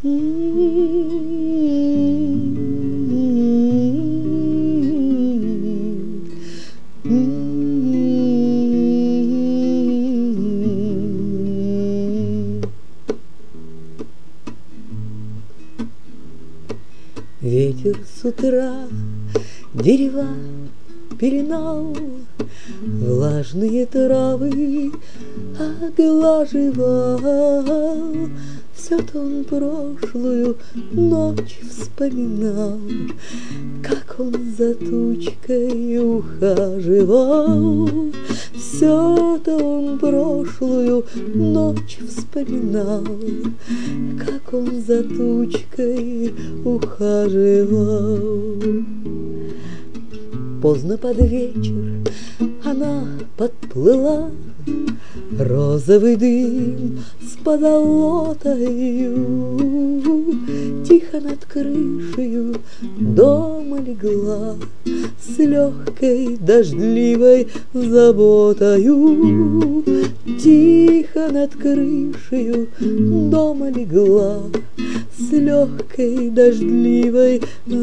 Ветер с утра дерева пеленал, влажные травы оглаживал. Все-то он прошлую ночь вспоминал, как он за тучкой ухаживал. Все-то он прошлую ночь вспоминал, как он за тучкой ухаживал. Поздно под вечер она подплыла, розовый дым с позолотою, тихо над крышею дома легла с легкой дождливой заботою. Тихо над крышею дома легла с легкой дождливой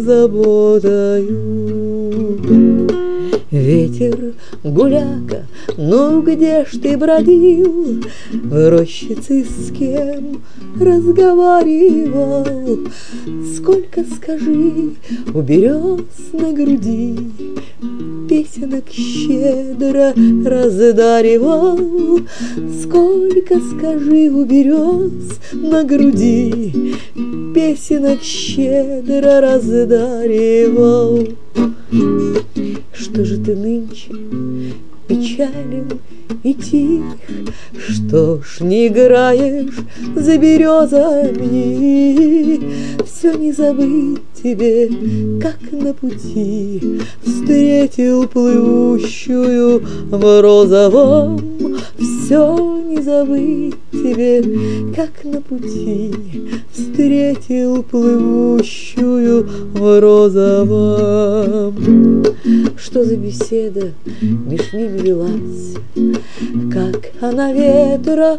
заботою. Ветер, гуляка, ну где ж ты бродил? В рощице с кем разговаривал? Сколько, скажи, у берез на груди песенок щедро раздаривал? Сколько, скажи, у берез на груди песенок щедро раздаривал? Что же ты нынче печален и тих? Что ж не играешь за березами? Все не забыть тебе, как на пути встретил плывущую в розовом. Все не забыть тебе, как на пути встретил плывущую в розовом. Что за беседа меж ними велась, как она ветра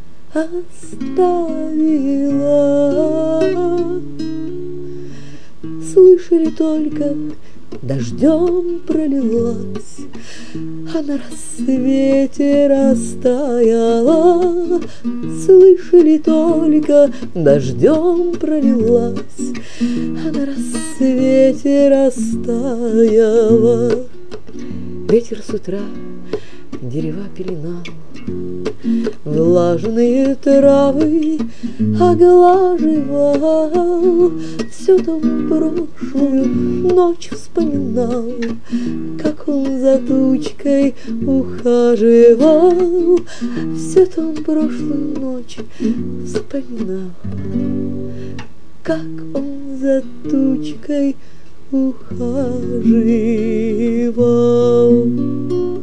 оставила? Слышали только, дождем пролилась, а на рассвете растаяла. Слышали только, дождем пролилась, а на рассвете растаяла. Ветер с утра дерева пеленал, влажные травы оглаживал. Все-то он прошлую ночь вспоминал, как он за тучкой ухаживал. Все-то он прошлую ночь вспоминал, как он за тучкой ухаживал.